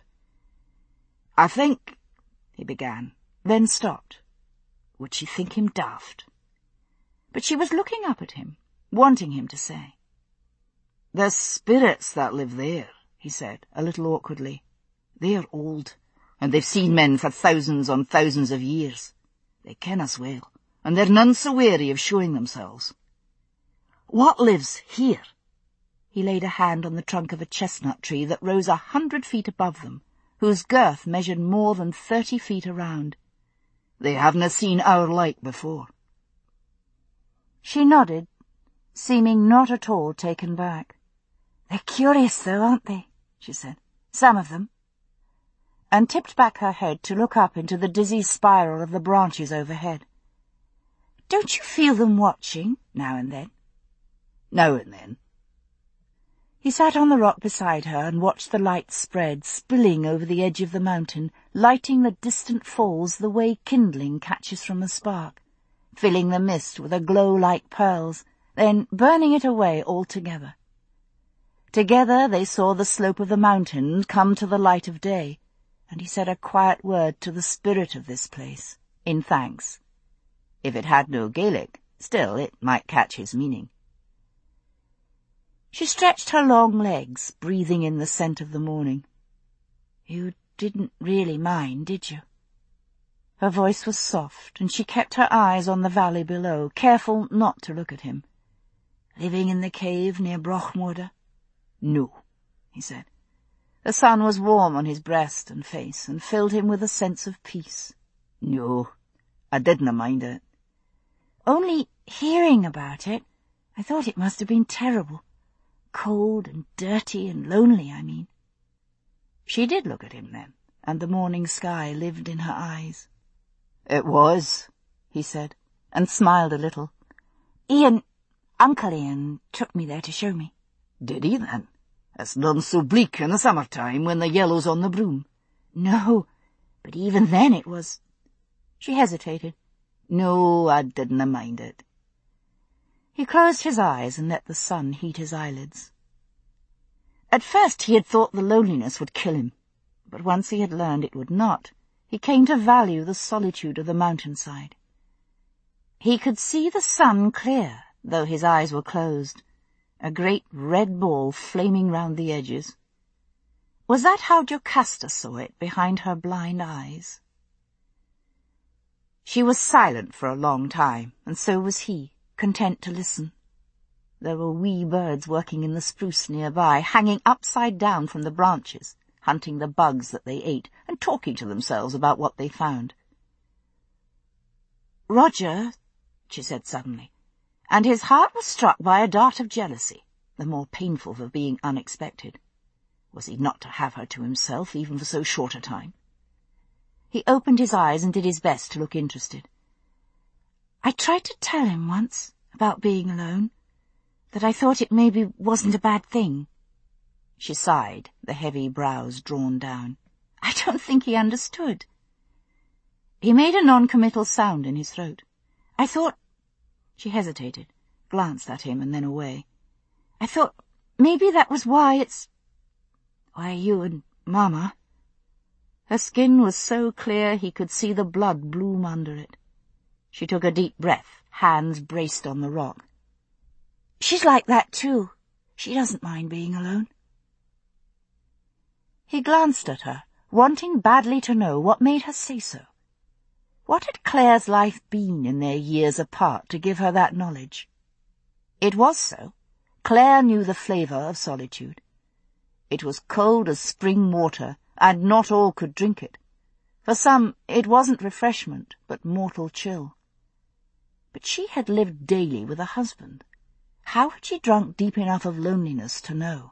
"I think—" he began, then stopped. Would she think him daft? But she was looking up at him, wanting him to say. "The spirits that live there," he said, a little awkwardly. "They're old, and they've seen men for thousands on thousands of years. They ken us well, and they're none so weary of showing themselves. What lives here?" He laid a hand on the trunk of a chestnut tree that rose 100 feet above them, whose girth measured more than 30 feet around. "They haven't seen our like before." She nodded, seeming not at all taken back. "They're curious, though, aren't they?" she said. "Some of them." And tipped back her head to look up into the dizzy spiral of the branches overhead. "Don't you feel them watching, now and then?" "Now and then." He sat on the rock beside her and watched the light spread, spilling over the edge of the mountain, lighting the distant falls the way kindling catches from a spark, filling the mist with a glow like pearls, then burning it away altogether. Together they saw the slope of the mountain come to the light of day, and he said a quiet word to the spirit of this place, in thanks. If it had no Gaelic, still it might catch his meaning. She stretched her long legs, breathing in the scent of the morning. "You didn't really mind, did you?" Her voice was soft, and she kept her eyes on the valley below, careful not to look at him. "Living in the cave near Brochmorda?" "No," he said. The sun was warm on his breast and face, and filled him with a sense of peace. "No, I didna mind it." "Only hearing about it, I thought it must have been terrible. Cold and dirty and lonely, I mean." She did look at him then, and the morning sky lived in her eyes. "It was," he said, and smiled a little. Uncle Ian took me there to show me." "Did he, then? It's none so bleak in the summer-time when the yellow's on the broom." "No, but even then it was—" She hesitated. "No, I didna mind it." He closed his eyes and let the sun heat his eyelids. At first he had thought the loneliness would kill him, but once he had learned it would not, he came to value the solitude of the mountainside. He could see the sun clear, though his eyes were closed, a great red ball flaming round the edges. Was that how Jocasta saw it behind her blind eyes? She was silent for a long time, and so was he, content to listen. There were wee birds working in the spruce nearby, hanging upside down from the branches, hunting the bugs that they ate, and talking to themselves about what they found. "Roger," she said suddenly, and his heart was struck by a dart of jealousy, the more painful for being unexpected. Was he not to have her to himself, even for so short a time? He opened his eyes and did his best to look interested. "I tried to tell him once, about being alone, that I thought it maybe wasn't a bad thing." She sighed, the heavy brows drawn down. "I don't think he understood." He made a non-committal sound in his throat. "I thought—" She hesitated, glanced at him and then away. "I thought maybe that was why you and Mama—" Her skin was so clear he could see the blood bloom under it. She took a deep breath, hands braced on the rock. "She's like that too. She doesn't mind being alone." He glanced at her, wanting badly to know what made her say so. What had Claire's life been in their years apart to give her that knowledge? It was so. Claire knew the flavour of solitude. It was cold as spring water, and not all could drink it. For some, it wasn't refreshment, but mortal chill. But she had lived daily with a husband. How had she drunk deep enough of loneliness to know?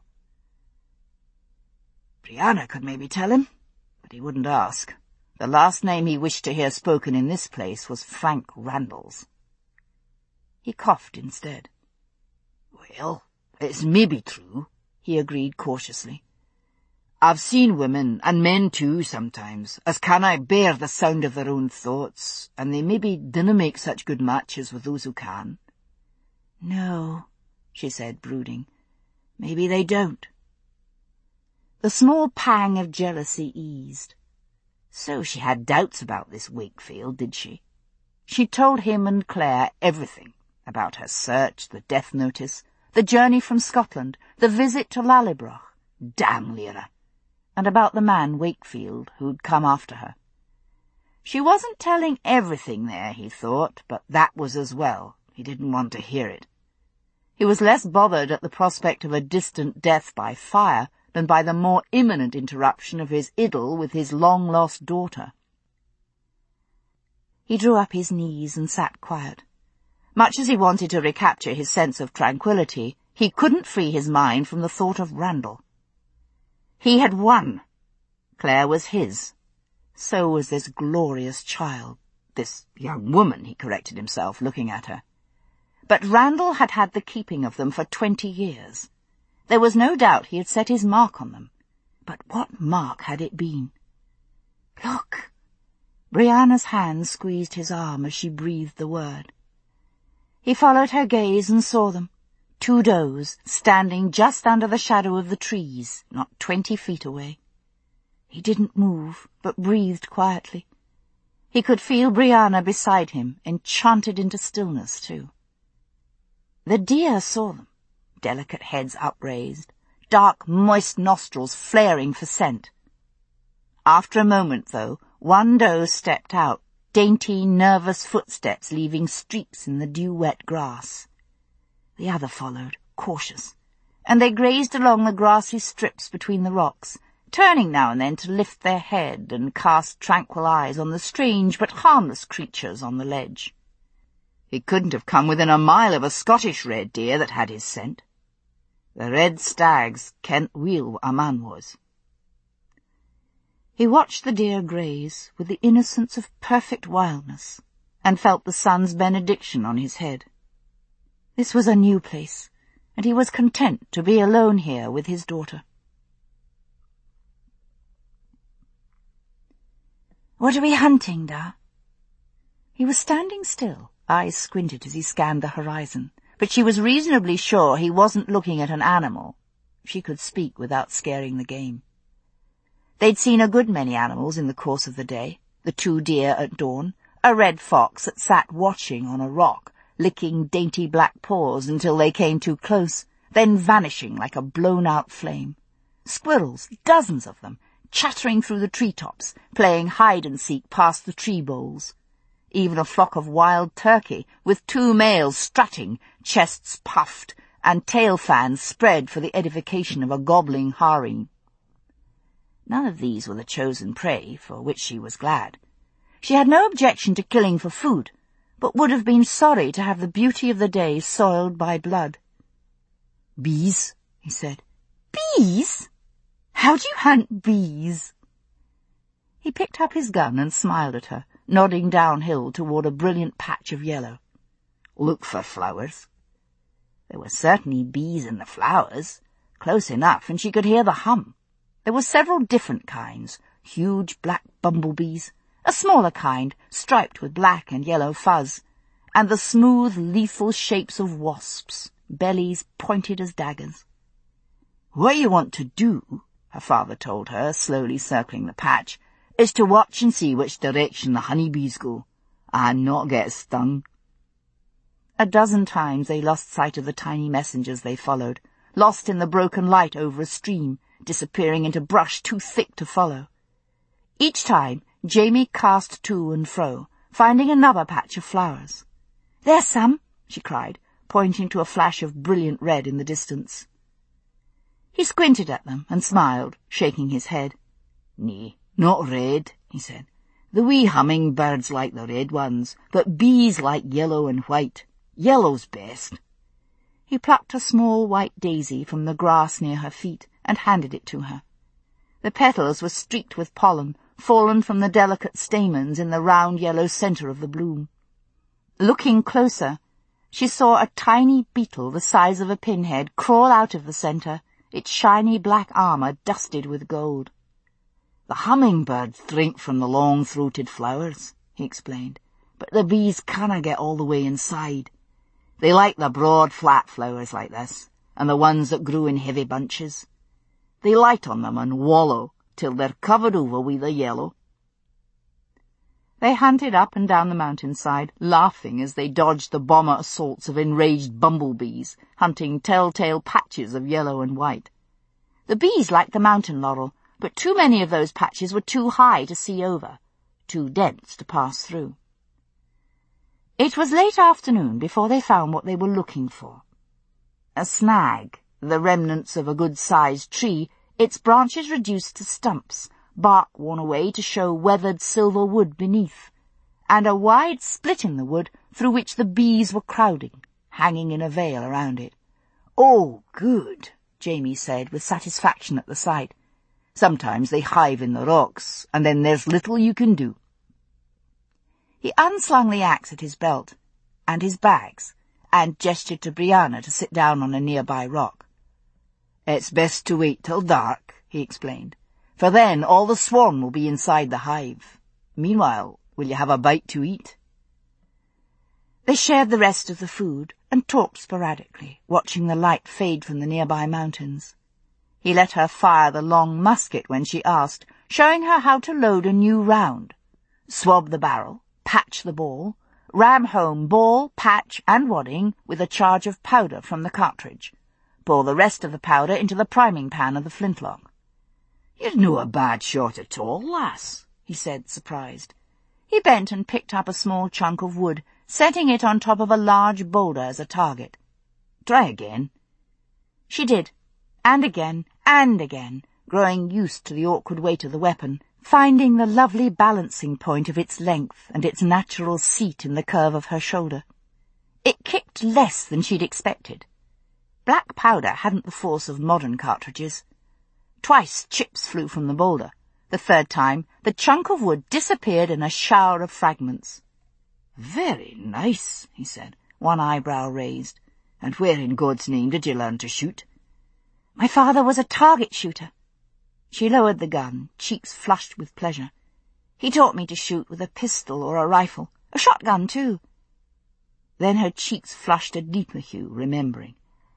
Brianna could maybe tell him, but he wouldn't ask. The last name he wished to hear spoken in this place was Frank Randall's. He coughed instead. "Well, it's maybe true," he agreed cautiously. "I've seen women, and men too sometimes, as canna bear the sound of their own thoughts, and they maybe dinna make such good matches with those who can." "No," she said, brooding. "Maybe they don't." The small pang of jealousy eased. So she had doubts about this Wakefield, did she? She told him and Claire everything, about her search, the death notice, the journey from Scotland, the visit to Lallybroch, damn Lyra, and about the man Wakefield who'd come after her. She wasn't telling everything there, he thought, but that was as well. He didn't want to hear it. He was less bothered at the prospect of a distant death by fire than by the more imminent interruption of his idyll with his long-lost daughter. He drew up his knees and sat quiet. Much as he wanted to recapture his sense of tranquillity, he couldn't free his mind from the thought of Randall. He had won. Claire was his. So was this glorious child, this young woman, he corrected himself, looking at her. But Randall had had the keeping of them for 20 years. There was no doubt he had set his mark on them. But what mark had it been? "Look!" Brianna's hand squeezed his arm as she breathed the word. He followed her gaze and saw them, 2 does standing just under the shadow of the trees, not 20 feet away. He didn't move, but breathed quietly. He could feel Brianna beside him, enchanted into stillness, too. The deer saw them, delicate heads upraised, dark, moist nostrils flaring for scent. After a moment, though, one doe stepped out, dainty, nervous footsteps leaving streaks in the dew-wet grass. The other followed, cautious, and they grazed along the grassy strips between the rocks, turning now and then to lift their head and cast tranquil eyes on the strange but harmless creatures on the ledge. He couldn't have come within a mile of a Scottish red deer that had his scent. The red stags kent weel a man was. He watched the deer graze with the innocence of perfect wildness, and felt the sun's benediction on his head. This was a new place, and he was content to be alone here with his daughter. "What are we hunting, Da?" He was standing still, eyes squinted as he scanned the horizon, but she was reasonably sure he wasn't looking at an animal. She could speak without scaring the game. They'd seen a good many animals in the course of the day, the 2 deer at dawn, a red fox that sat watching on a rock, licking dainty black paws until they came too close, then vanishing like a blown-out flame. Squirrels, dozens of them, chattering through the treetops, playing hide-and-seek past the tree boles. Even a flock of wild turkey, with 2 males strutting, chests puffed, and tail fans spread for the edification of a gobbling harem. None of these were the chosen prey, for which she was glad. She had no objection to killing for food, but would have been sorry to have the beauty of the day soiled by blood. "Bees," he said. "Bees? How do you hunt bees?" He picked up his gun and smiled at her, nodding downhill toward a brilliant patch of yellow. "Look for flowers." There were certainly bees in the flowers, close enough, and she could hear the hum. There were several different kinds, huge black bumblebees, a smaller kind striped with black and yellow fuzz, and the smooth, lethal shapes of wasps, bellies pointed as daggers. "What you want to do," her father told her, slowly circling the patch, "is to watch and see which direction the honeybees go, and not get stung." A dozen times they lost sight of the tiny messengers they followed, lost in the broken light over a stream, disappearing into brush too thick to follow. Each time Jamie cast to and fro, finding another patch of flowers. "There's some," she cried, pointing to a flash of brilliant red in the distance. He squinted at them and smiled, shaking his head. "Nay, not red," he said. "The wee hummingbirds like the red ones, but bees like yellow and white. Yellow's best." He plucked a small white daisy from the grass near her feet and handed it to her. The petals were streaked with pollen, fallen from the delicate stamens in the round yellow centre of the bloom. Looking closer, she saw a tiny beetle the size of a pinhead crawl out of the centre, its shiny black armour dusted with gold. "The hummingbirds drink from the long-throated flowers," he explained, "but the bees canna get all the way inside. They like the broad, flat flowers like this, and the ones that grew in heavy bunches. They light on them and wallow till they're covered over with the yellow." They hunted up and down the mountainside, laughing as they dodged the bomber assaults of enraged bumblebees, hunting telltale patches of yellow and white. The bees liked the mountain laurel, but too many of those patches were too high to see over, too dense to pass through. It was late afternoon before they found what they were looking for. A snag, the remnants of a good-sized tree, its branches reduced to stumps, bark worn away to show weathered silver wood beneath, and a wide split in the wood through which the bees were crowding, hanging in a veil around it. "Oh, good," Jamie said with satisfaction at the sight. "Sometimes they hive in the rocks, and then there's little you can do." He unslung the axe at his belt, and his bags, and gestured to Brianna to sit down on a nearby rock. "It's best to wait till dark," he explained, "for then all the swarm will be inside the hive. Meanwhile, will you have a bite to eat?" They shared the rest of the food and talked sporadically, watching the light fade from the nearby mountains. He let her fire the long musket when she asked, showing her how to load a new round. Swab the barrel, patch the ball, ram home ball, patch and wadding with a charge of powder from the cartridge. Pour the rest of the powder into the priming pan of the flintlock. "You're no a bad shot at all, lass," he said, surprised. He bent and picked up a small chunk of wood, setting it on top of a large boulder as a target. "Try again." She did, and again, growing used to the awkward weight of the weapon, finding the lovely balancing point of its length and its natural seat in the curve of her shoulder. It kicked less than she'd expected. Black powder hadn't the force of modern cartridges. Twice chips flew from the boulder. The third time, the chunk of wood disappeared in a shower of fragments. "Very nice," he said, one eyebrow raised. "And where in God's name did you learn to shoot?" "My father was a target shooter." She lowered the gun, cheeks flushed with pleasure. "He taught me to shoot with a pistol or a rifle, a shotgun too." Then her cheeks flushed a deeper hue, remembering.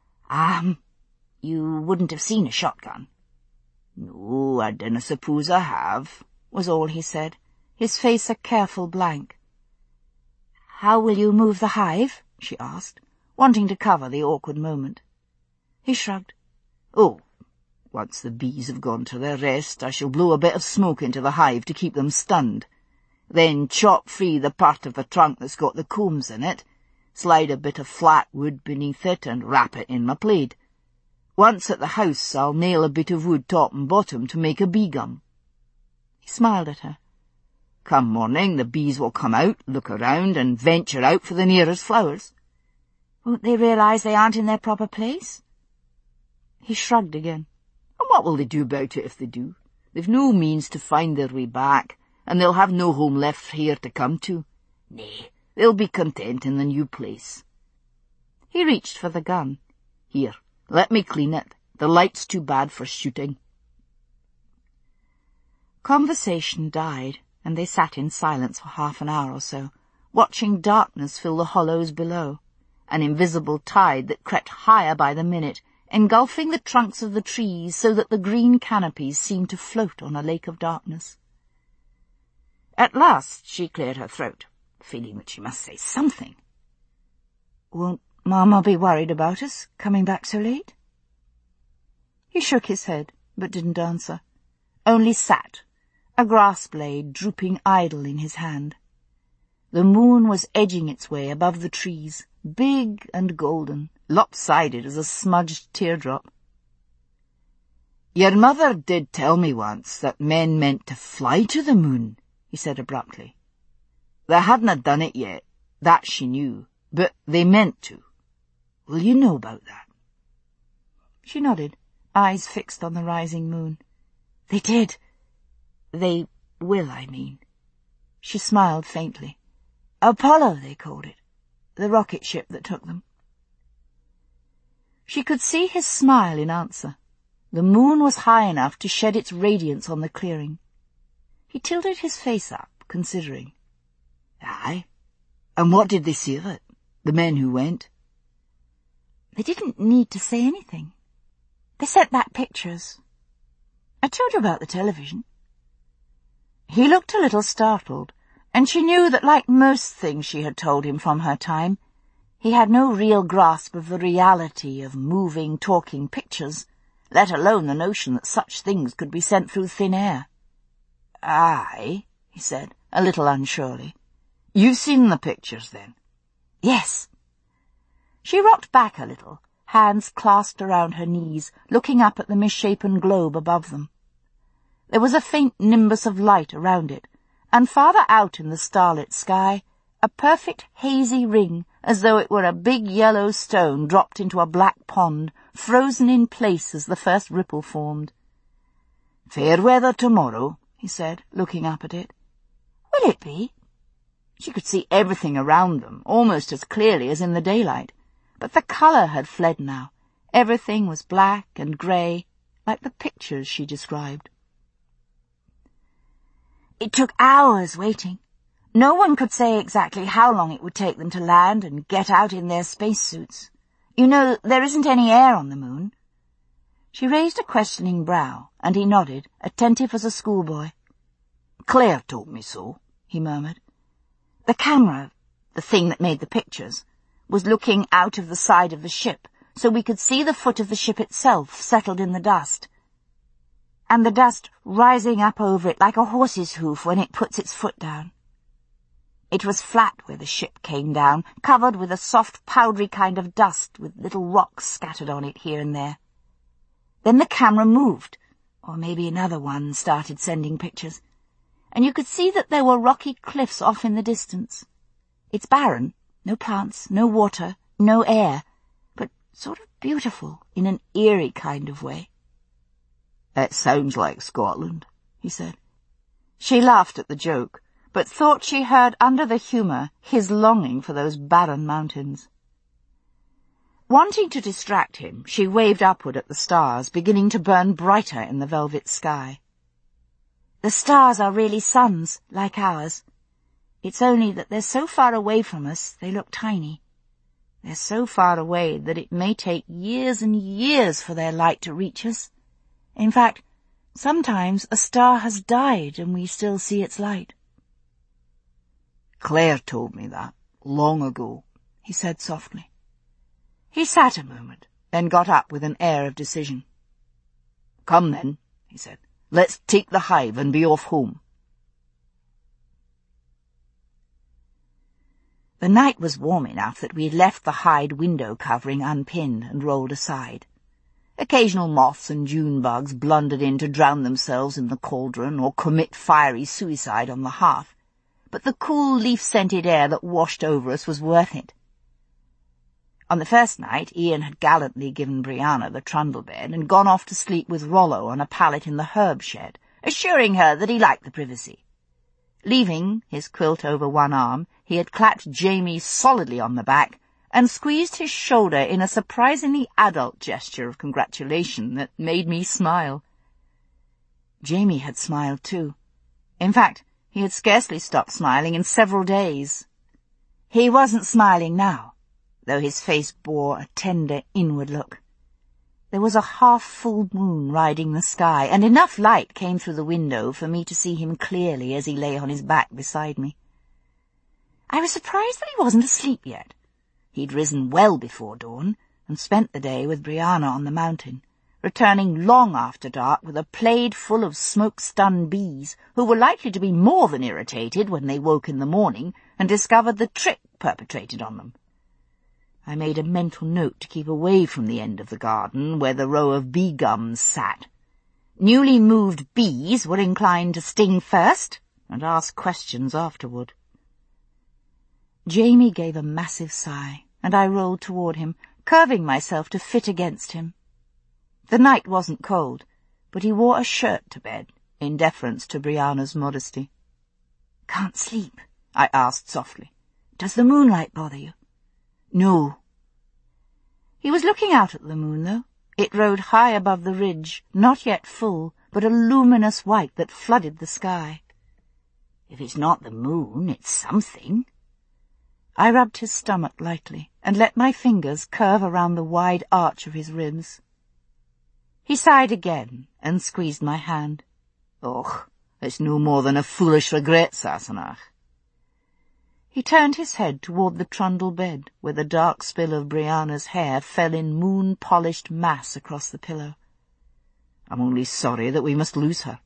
You wouldn't have seen a shotgun." "No, I dinna suppose I have," was all he said, his face a careful blank. "How will you move the hive?" she asked, wanting to cover the awkward moment. He shrugged. "Oh, once the bees have gone to their rest, I shall blow a bit of smoke into the hive to keep them stunned. Then chop free the part of the trunk that's got the combs in it, slide a bit of flat wood beneath it and wrap it in my plaid. Once at the house, I'll nail a bit of wood top and bottom to make a bee gum." He smiled at her. "Come morning, the bees will come out, look around, and venture out for the nearest flowers." "Won't they realize they aren't in their proper place?" He shrugged again. "And what will they do about it if they do? They've no means to find their way back, and they'll have no home left here to come to. Nay, they'll be content in the new place." He reached for the gun. "Here, let me clean it. The light's too bad for shooting." Conversation died, and they sat in silence for half an hour or so, watching darkness fill the hollows below, an invisible tide that crept higher by the minute, engulfing the trunks of the trees so that the green canopies seemed to float on a lake of darkness. At last she cleared her throat, feeling that she must say something. "Won't Mama be worried about us, coming back so late?" He shook his head, but didn't answer, only sat, a grass blade drooping idle in his hand. The moon was edging its way above the trees, big and golden, lopsided as a smudged teardrop. "Your mother did tell me once that men meant to fly to the moon," he said abruptly. "They hadn't done it yet, that she knew, but they meant to. Will you know about that?" She nodded, eyes fixed on the rising moon. "They did. They will, I mean." She smiled faintly. "Apollo, they called it. The rocket ship that took them." She could see his smile in answer. The moon was high enough to shed its radiance on the clearing. He tilted his face up, considering. "Aye. And what did they say of it, the men who went?" "They didn't need to say anything. They sent back pictures. I told you about the television." He looked a little startled, and she knew that, like most things she had told him from her time, he had no real grasp of the reality of moving, talking pictures, let alone the notion that such things could be sent through thin air. "Aye," he said, a little unsurely. "You've seen the pictures, then?" "Yes." She rocked back a little, hands clasped around her knees, looking up at the misshapen globe above them. There was a faint nimbus of light around it, and farther out in the starlit sky, a perfect hazy ring, as though it were a big yellow stone dropped into a black pond, frozen in place as the first ripple formed. "Fair weather tomorrow," he said, looking up at it. "Will it be?" She could see everything around them, almost as clearly as in the daylight, but the colour had fled now. Everything was black and grey, like the pictures she described. "It took hours waiting. No one could say exactly how long it would take them to land and get out in their spacesuits. You know, there isn't any air on the moon. She raised a questioning brow, and he nodded, attentive as a schoolboy. Claire told me so, he murmured. The camera, the thing that made the pictures, was looking out of the side of the ship, so we could see the foot of the ship itself settled in the dust, and the dust rising up over it like a horse's hoof when it puts its foot down. It was flat where the ship came down, covered with a soft, powdery kind of dust with little rocks scattered on it here and there. Then the camera moved, or maybe another one started sending pictures, and you could see that there were rocky cliffs off in the distance. It's barren, no plants, no water, no air, but sort of beautiful in an eerie kind of way. It sounds like Scotland, he said. She laughed at the joke, but thought she heard under the humour his longing for those barren mountains. Wanting to distract him, she waved upward at the stars, beginning to burn brighter in the velvet sky. The stars are really suns, like ours. It's only that they're so far away from us, they look tiny. They're so far away that it may take years and years for their light to reach us. In fact, sometimes a star has died and we still see its light. Claire told me that, long ago, he said softly. He sat a moment, then got up with an air of decision. Come then, he said. Let's take the hive and be off home. The night was warm enough that we had left the hide window covering unpinned and rolled aside. Occasional moths and June bugs blundered in to drown themselves in the cauldron or commit fiery suicide on the hearth, but the cool leaf-scented air that washed over us was worth it. On the first night, Ian had gallantly given Brianna the trundle bed and gone off to sleep with Rollo on a pallet in the herb shed, assuring her that he liked the privacy. Leaving, his quilt over one arm, he had clapped Jamie solidly on the back and squeezed his shoulder in a surprisingly adult gesture of congratulation that made me smile. Jamie had smiled too. In fact, he had scarcely stopped smiling in several days. He wasn't smiling now, though his face bore a tender inward look. There was a half-full moon riding the sky, and enough light came through the window for me to see him clearly as he lay on his back beside me. I was surprised that he wasn't asleep yet. He'd risen well before dawn and spent the day with Brianna on the mountain, returning long after dark with a plaid full of smoke-stunned bees, who were likely to be more than irritated when they woke in the morning and discovered the trick perpetrated on them. I made a mental note to keep away from the end of the garden where the row of bee gums sat. Newly moved bees were inclined to sting first and ask questions afterward. Jamie gave a massive sigh, and I rolled toward him, curving myself to fit against him. The night wasn't cold, but he wore a shirt to bed, in deference to Brianna's modesty. "Can't sleep?" I asked softly. "Does the moonlight bother you?" "No." He was looking out at the moon, though. It rode high above the ridge, not yet full, but a luminous white that flooded the sky. "If it's not the moon, it's something." I rubbed his stomach lightly and let my fingers curve around the wide arch of his ribs. He sighed again and squeezed my hand. "Och, it's no more than a foolish regret, Sassenach." He turned his head toward the trundle bed, where the dark spill of Brianna's hair fell in moon-polished mass across the pillow. "I'm only sorry that we must lose her."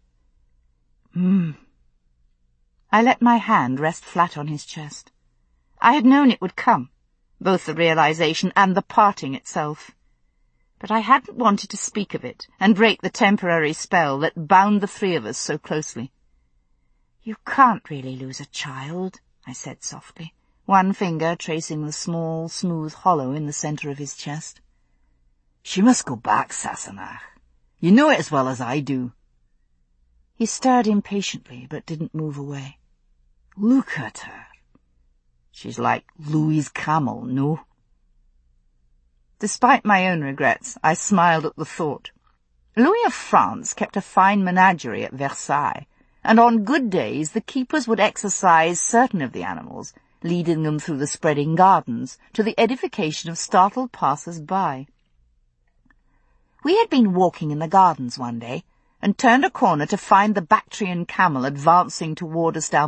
I let my hand rest flat on his chest. I had known it would come, both the realization and the parting itself. But I hadn't wanted to speak of it and break the temporary spell that bound the three of us so closely. "You can't really lose a child," I said softly, one finger tracing the small, smooth hollow in the centre of his chest. "She must go back, Sassenach. You know it as well as I do." He stirred impatiently, but didn't move away. "Look at her. She's like Louis Camel, no?" Despite my own regrets, I smiled at the thought. Louis of France kept a fine menagerie at Versailles, and on good days the keepers would exercise certain of the animals, leading them through the spreading gardens to the edification of startled passers-by. We had been walking in the gardens one day, and turned a corner to find the Bactrian camel advancing toward us down